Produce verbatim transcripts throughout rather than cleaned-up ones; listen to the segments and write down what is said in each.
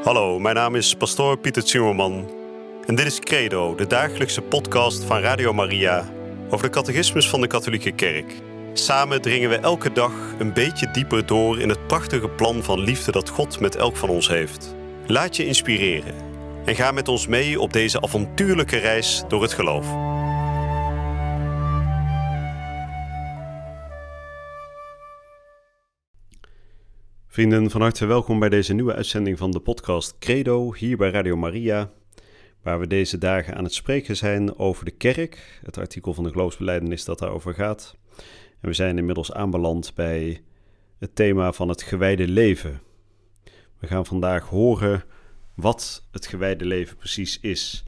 Hallo, mijn naam is pastoor Pieter Zimmerman en dit is Credo, de dagelijkse podcast van Radio Maria over de catechismus van de katholieke kerk. Samen dringen we elke dag een beetje dieper door in het prachtige plan van liefde dat God met elk van ons heeft. Laat je inspireren en ga met ons mee op deze avontuurlijke reis door het geloof. Vrienden, van harte welkom bij deze nieuwe uitzending van de podcast Credo, hier bij Radio Maria, waar we deze dagen aan het spreken zijn over de kerk, het artikel van de geloofsbelijdenis dat daarover gaat. En we zijn inmiddels aanbeland bij het thema van het gewijde leven. We gaan vandaag horen wat het gewijde leven precies is.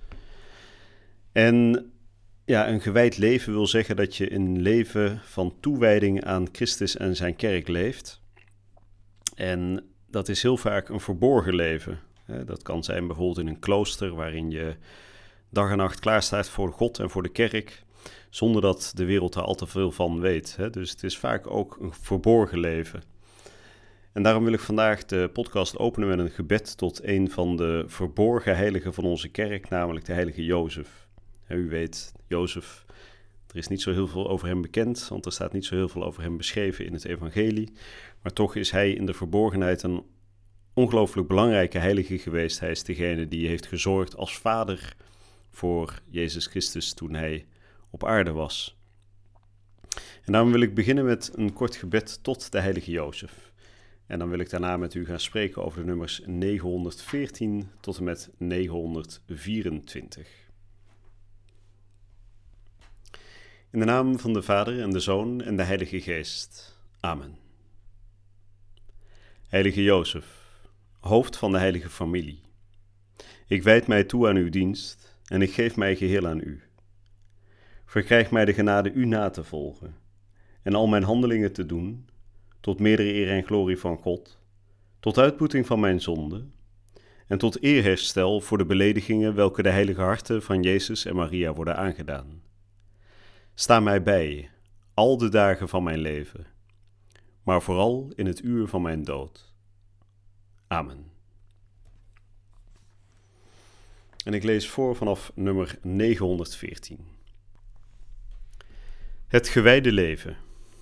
En ja, een gewijd leven wil zeggen dat je een leven van toewijding aan Christus en zijn kerk leeft. En dat is heel vaak een verborgen leven. Dat kan zijn bijvoorbeeld in een klooster waarin je dag en nacht klaarstaat voor God en voor de kerk, zonder dat de wereld daar al te veel van weet. Dus het is vaak ook een verborgen leven. En daarom wil ik vandaag de podcast openen met een gebed tot een van de verborgen heiligen van onze kerk, namelijk de heilige Jozef. U weet, Jozef, er is niet zo heel veel over hem bekend, want er staat niet zo heel veel over hem beschreven in het evangelie. Maar toch is hij in de verborgenheid een ongelooflijk belangrijke heilige geweest. Hij is degene die heeft gezorgd als vader voor Jezus Christus toen hij op aarde was. En daarom wil ik beginnen met een kort gebed tot de heilige Jozef. En dan wil ik daarna met u gaan spreken over de nummers negenhonderdveertien tot en met negenhonderdvierentwintig. In de naam van de Vader en de Zoon en de Heilige Geest. Amen. Heilige Jozef, hoofd van de heilige familie, ik wijd mij toe aan uw dienst en ik geef mij geheel aan u. Verkrijg mij de genade u na te volgen en al mijn handelingen te doen, tot meerdere eer en glorie van God, tot uitboeting van mijn zonde en tot eerherstel voor de beledigingen welke de heilige harten van Jezus en Maria worden aangedaan. Sta mij bij, al de dagen van mijn leven, maar vooral in het uur van mijn dood. Amen. En ik lees voor vanaf nummer negenhonderdveertien. Het gewijde leven.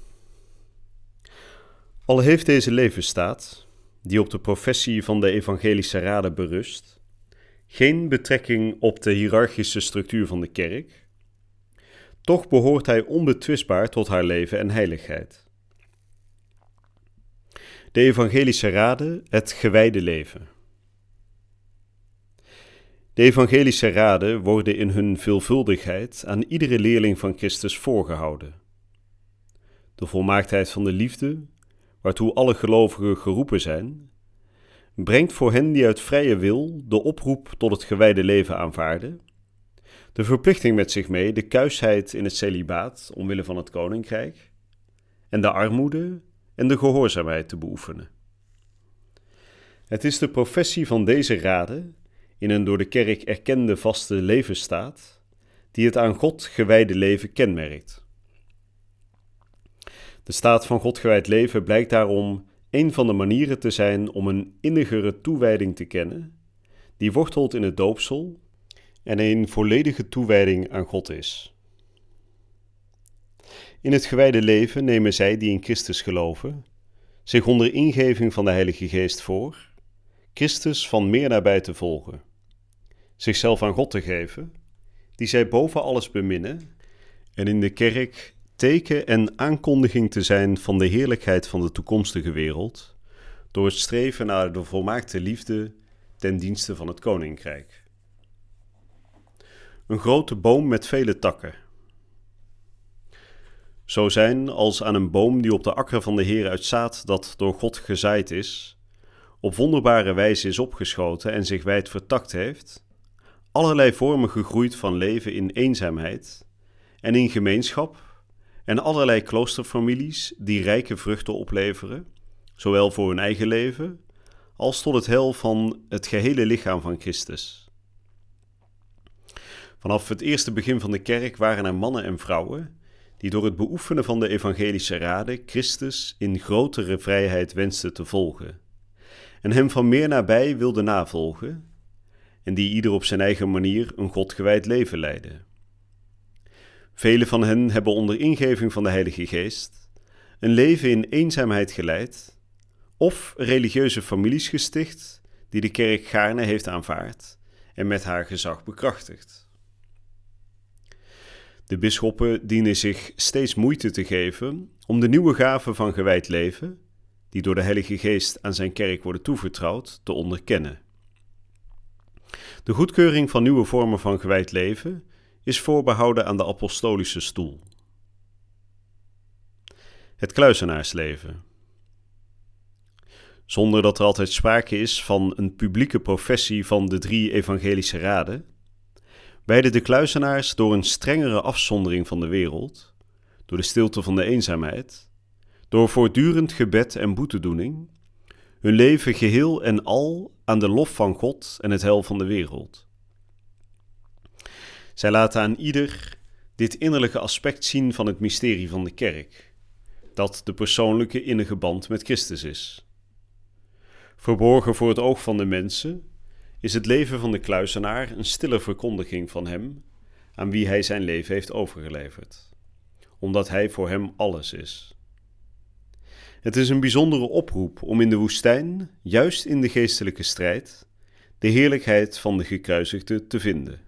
Al heeft deze levensstaat, die op de professie van de evangelische raden berust, geen betrekking op de hiërarchische structuur van de kerk, toch behoort hij onbetwistbaar tot haar leven en heiligheid. De evangelische raden, het gewijde leven. De evangelische raden worden in hun veelvuldigheid aan iedere leerling van Christus voorgehouden. De volmaaktheid van de liefde, waartoe alle gelovigen geroepen zijn, brengt voor hen die uit vrije wil de oproep tot het gewijde leven aanvaarden, de verplichting met zich mee de kuisheid in het celibaat omwille van het koninkrijk en de armoede en de gehoorzaamheid te beoefenen. Het is de professie van deze raden, in een door de kerk erkende vaste levensstaat, die het aan God gewijde leven kenmerkt. De staat van God gewijd leven blijkt daarom een van de manieren te zijn om een innigere toewijding te kennen, die wortelt in het doopsel en een volledige toewijding aan God is. In het gewijde leven nemen zij die in Christus geloven, zich onder ingeving van de Heilige Geest voor, Christus van meer nabij te volgen, zichzelf aan God te geven, die zij boven alles beminnen, en in de kerk teken en aankondiging te zijn van de heerlijkheid van de toekomstige wereld, door het streven naar de volmaakte liefde ten dienste van het koninkrijk. Een grote boom met vele takken. Zo zijn als aan een boom die op de akker van de Heer uit zaad dat door God gezaaid is, op wonderbare wijze is opgeschoten en zich wijd vertakt heeft, allerlei vormen gegroeid van leven in eenzaamheid en in gemeenschap en allerlei kloosterfamilies die rijke vruchten opleveren, zowel voor hun eigen leven als tot het heil van het gehele lichaam van Christus. Vanaf het eerste begin van de kerk waren er mannen en vrouwen die door het beoefenen van de evangelische raden Christus in grotere vrijheid wensten te volgen en hem van meer nabij wilden navolgen en die ieder op zijn eigen manier een God gewijd leven leidden. Velen van hen hebben onder ingeving van de Heilige Geest een leven in eenzaamheid geleid of religieuze families gesticht die de kerk gaarne heeft aanvaard en met haar gezag bekrachtigd. De bisschoppen dienen zich steeds moeite te geven om de nieuwe gaven van gewijd leven, die door de Heilige Geest aan zijn kerk worden toevertrouwd, te onderkennen. De goedkeuring van nieuwe vormen van gewijd leven is voorbehouden aan de apostolische stoel. Het kluizenaarsleven. Zonder dat er altijd sprake is van een publieke professie van de drie evangelische raden, wijden de kluizenaars door een strengere afzondering van de wereld, door de stilte van de eenzaamheid, door voortdurend gebed en boetedoening, hun leven geheel en al aan de lof van God en het heil van de wereld. Zij laten aan ieder dit innerlijke aspect zien van het mysterie van de kerk, dat de persoonlijke innige band met Christus is. Verborgen voor het oog van de mensen is het leven van de kluizenaar een stille verkondiging van hem, aan wie hij zijn leven heeft overgeleverd, omdat hij voor hem alles is. Het is een bijzondere oproep om in de woestijn, juist in de geestelijke strijd, de heerlijkheid van de gekruisigde te vinden.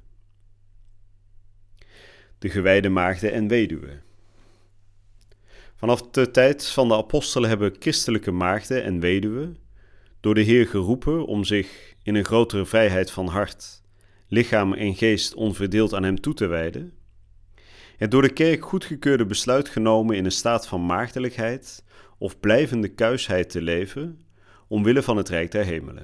De gewijde maagden en weduwen. Vanaf de tijd van de apostelen hebben christelijke maagden en weduwen door de Heer geroepen om zich in een grotere vrijheid van hart, lichaam en geest onverdeeld aan hem toe te wijden, het door de kerk goedgekeurde besluit genomen in een staat van maagdelijkheid of blijvende kuisheid te leven, omwille van het Rijk der Hemelen.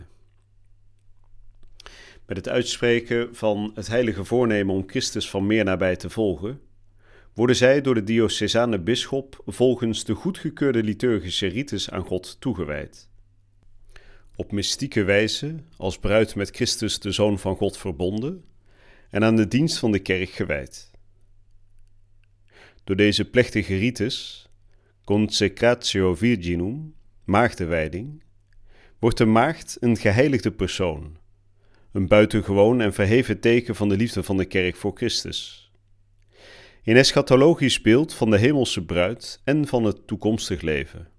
Met het uitspreken van het heilige voornemen om Christus van meer nabij te volgen, worden zij door de diocesane bisschop volgens de goedgekeurde liturgische rites aan God toegewijd. Op mystieke wijze als bruid met Christus de Zoon van God verbonden en aan de dienst van de kerk gewijd. Door deze plechtige rites, consecratio virginum, maagdenwijding, wordt de maagd een geheiligde persoon, een buitengewoon en verheven teken van de liefde van de kerk voor Christus. Een eschatologisch beeld van de hemelse bruid en van het toekomstig leven.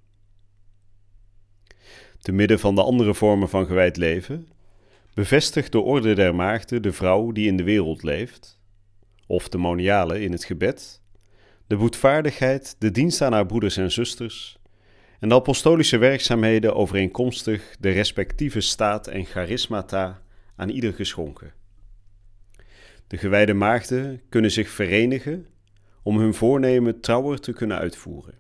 Te midden van de andere vormen van gewijd leven, bevestigt de orde der maagden de vrouw die in de wereld leeft, of de moniale in het gebed, de boetvaardigheid, de dienst aan haar broeders en zusters en de apostolische werkzaamheden overeenkomstig de respectieve staat en charismata aan ieder geschonken. De gewijde maagden kunnen zich verenigen om hun voornemen trouwer te kunnen uitvoeren.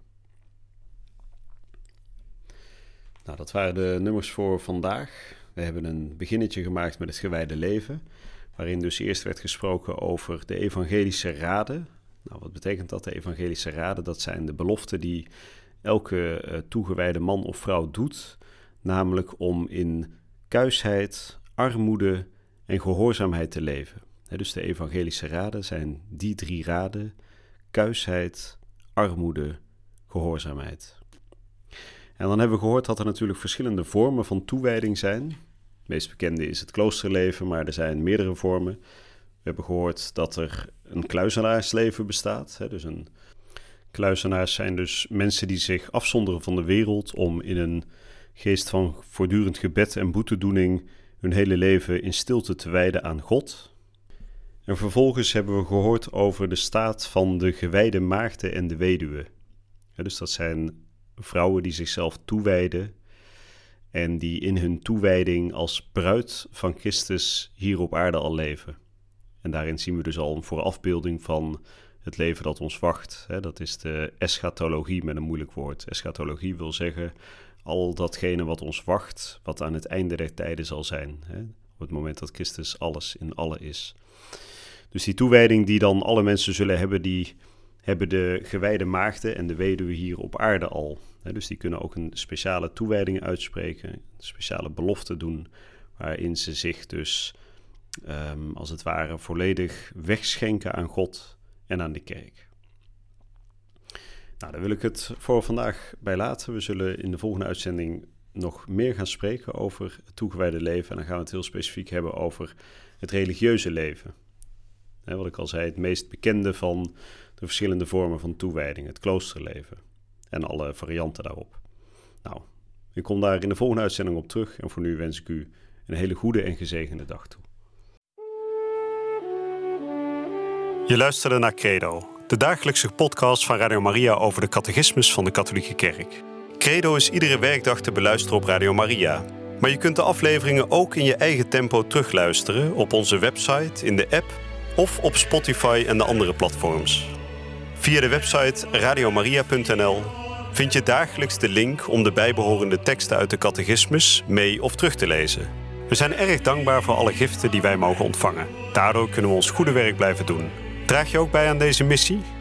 Nou, dat waren de nummers voor vandaag. We hebben een beginnetje gemaakt met het gewijde leven, waarin dus eerst werd gesproken over de evangelische raden. Nou, wat betekent dat, de evangelische raden? Dat zijn de beloften die elke uh, toegewijde man of vrouw doet, namelijk om in kuisheid, armoede en gehoorzaamheid te leven. He, dus de evangelische raden zijn die drie raden: kuisheid, armoede, gehoorzaamheid. En dan hebben we gehoord dat er natuurlijk verschillende vormen van toewijding zijn. Het meest bekende is het kloosterleven, maar er zijn meerdere vormen. We hebben gehoord dat er een kluizenaarsleven bestaat. Hè? Dus een kluizenaars zijn dus mensen die zich afzonderen van de wereld om in een geest van voortdurend gebed en boetedoening hun hele leven in stilte te wijden aan God. En vervolgens hebben we gehoord over de staat van de gewijde maagden en de weduwen. Ja, dus dat zijn vrouwen die zichzelf toewijden en die in hun toewijding als bruid van Christus hier op aarde al leven. En daarin zien we dus al een voorafbeelding van het leven dat ons wacht. Dat is de eschatologie met een moeilijk woord. Eschatologie wil zeggen al datgene wat ons wacht, wat aan het einde der tijden zal zijn. Op het moment dat Christus alles in alle is. Dus die toewijding die dan alle mensen zullen hebben, die hebben de gewijde maagden en de weduwe hier op aarde al. Dus die kunnen ook een speciale toewijding uitspreken, een speciale belofte doen, waarin ze zich dus um, als het ware volledig wegschenken aan God en aan de kerk. Nou, daar wil ik het voor vandaag bij laten. We zullen in de volgende uitzending nog meer gaan spreken over het toegewijde leven. En dan gaan we het heel specifiek hebben over het religieuze leven. He, wat ik al zei, het meest bekende van de verschillende vormen van toewijding, het kloosterleven. En alle varianten daarop. Nou, ik kom daar in de volgende uitzending op terug. En voor nu wens ik u een hele goede en gezegende dag toe. Je luisterde naar Credo, de dagelijkse podcast van Radio Maria over de catechismus van de Katholieke Kerk. Credo is iedere werkdag te beluisteren op Radio Maria. Maar je kunt de afleveringen ook in je eigen tempo terugluisteren op onze website, in de app of op Spotify en de andere platforms. Via de website radiomaria punt n l vind je dagelijks de link om de bijbehorende teksten uit de catechismus mee of terug te lezen. We zijn erg dankbaar voor alle giften die wij mogen ontvangen. Daardoor kunnen we ons goede werk blijven doen. Draag je ook bij aan deze missie?